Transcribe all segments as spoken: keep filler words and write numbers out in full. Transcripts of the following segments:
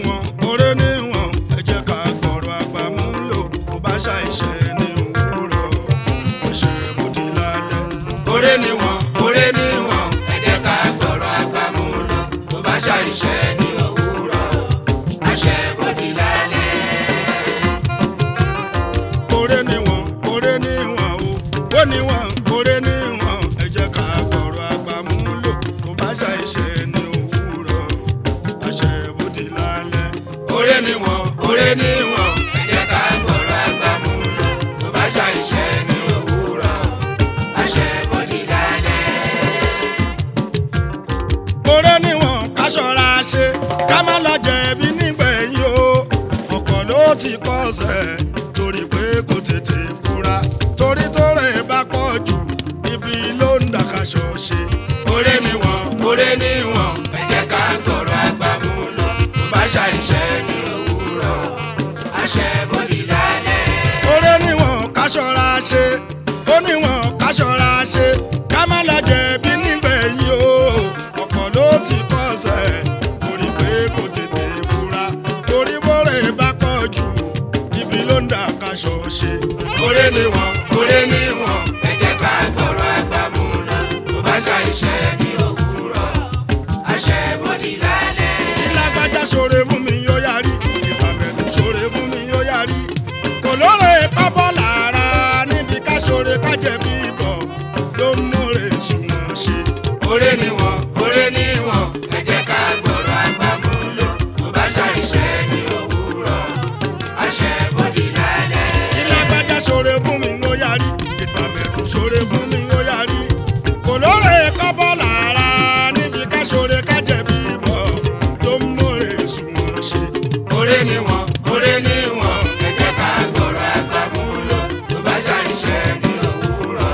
níwọ̀n oore níwọ̀n ẹ jẹ́ ká gbọ́rọ̀ àgbà mú lò bó bá ṣàìṣe ní òwúrọ̀ àṣẹ bó di lálẹ́. Oore níwọ̀n oore níwọ̀n ẹ jẹ́ ká gbọ́rọ̀ àgbà mú lò bó bá ṣàìṣe ní òwúrọ̀ àṣẹ bó di lálẹ́. Oore níwọ̀n oore níwọ̀n o ó níwọ̀n oore níwọ̀n ẹ jẹ́ ká gbọ́rọ̀ àgbà mú lò bó bá ṣàìṣe ní òwúrọ̀ àṣẹ bó di lálẹ́. Oore níwọ̀n oore níwọ̀n ẹ jẹ́ ká gbọ́rọ̀ àgbà mú lò bó bá ṣàìṣe ní òwúrọ̀ àṣẹ bó di lálẹ́. Oore níwọ̀n ká ṣọ́ra ṣe ká má lọ jẹ̀bi nígbẹ̀yìn o ọ̀pọ̀ ló ti kọsẹ̀ torí pé kò tètè fura torí tó rẹ̀ bá pọ̀ jù ibi ló ń dàkàṣọ ṣe. Oore níwọ̀n oore níwọ̀n ẹ jẹ́ ká gbọ́rọ̀ àgbà mú lò bó bá ṣàìṣe ní òwúrọ̀ àṣẹ bó di lálẹ́. Oore níwọ̀n ká ṣọ́ra ṣe ó níwọ̀n ká ṣọ́ra ṣe ká má lọ jẹ̀bi nígbẹ̀yìn o ọ̀pọ̀ ló ti kọsẹ̀ torí pé kò tètè fura torí bó rẹ̀ bá pọ̀ jù ibi ló ń dàkàṣọ ṣe. Oore níwọ̀n oore níwọ̀n ẹ jẹ́ ká gbọ́rọ̀ àgbà mú lò bó bá ṣàìṣe ní òwúrọ̀ àṣẹ bó di lálẹ́. Ìlágbájá ṣoore fún mi yóò yarí ìbàbẹ̀lú ṣoore fún mi yóò yarí kò lóore pábọ́ lára níbi ká ṣoore ká jẹ̀bi ìbọ̀ ló ń múre sunwọ̀n ṣe. Oore níwọ̀n oore níwọ̀n ẹ jẹ́ ká gbọ́rọ̀ àgbà mú lò bó bá ṣàìṣe ní òwúrọ̀ àṣẹ bó di lálẹ́. Ìlágbájá ṣoore fún mi yóò yarí ìbàbẹ̀lú ṣoore fún mi yóò yarí kò lóore pábọ́ lára níbi ká ṣoore ká jẹ̀bi ìbọ̀ ló ń múre sunwọ̀n ṣe. Oore níwọ̀n oore níwọ̀n ẹ jẹ́ ká gbọ́rọ̀ àgbà mú lò bó bá ṣàìṣe ní òwúrọ̀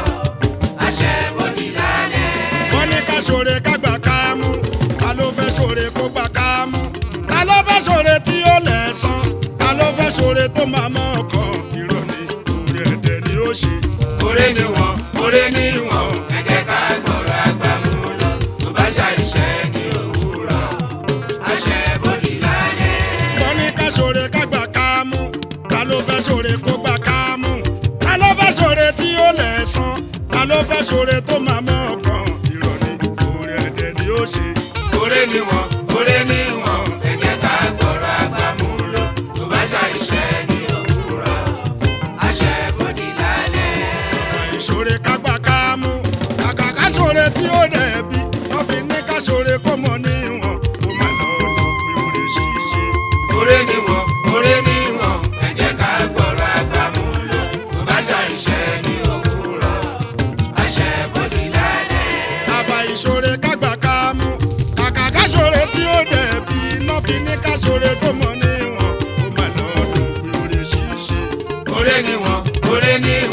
àṣẹ bó di lálẹ́. Wọ́n ní ká ṣoore ká gbà ká mú ta ló fẹ́ ṣoore kó gbà ká mú ta ló fẹ́ ṣoore tí ó lẹ̀san ta ló fẹ́ ṣoore tó máa mọ́ ọkàn irọ́ ni orí ẹ̀dẹ̀ ni ó ṣe. Oore níwọ̀n oore níwọ̀n ẹ jẹ́ ká gbọ́rọ̀ àgbà mú lò bó bá ṣàìṣe ní òwúrọ̀ àṣẹ bó di lálẹ́. Wọ́n ní ká ṣoore ká gbà ká mú ta ló fẹ́ ṣoore kó gbà ká mú ta ló fẹ́ ṣoore tí ó lẹ̀san ta ló fẹ́ ṣoore tó máa mọ́ ọkàn irọ́ ni orí ẹ̀dẹ̀ ni ó ṣe. Oore níwọ̀n oore níwọ̀n ẹ jẹ́ ká gbọ́rọ̀ àgbà mú lò bó bá ṣàìṣe ní òwúrọ̀ àṣẹ bó di lálẹ́. Ìṣoore ká gbà ká mú kàkà ká ṣoore tí ó dẹ̀bi wọ́n fi ní ká ṣoore kó mọ níwọ̀n kó má lọ lọ pé oore ṣíṣe. Oore níwọ̀n oore níwọ̀n ẹ jẹ́ ká gbọ́rọ̀ àgbà mú lò bó bá ṣàìṣe ní òwúrọ̀ àṣẹ bó di lálẹ́. Àbá ìṣoore ká gbà ká mú kàkà ká ṣoore tí ó dẹ̀bi wọ́n fi ní ká ṣoore kó mọ níwọ̀n kó má lọ lọ pé oore ṣíṣe. Oore níwọ̀n oore níwọ̀n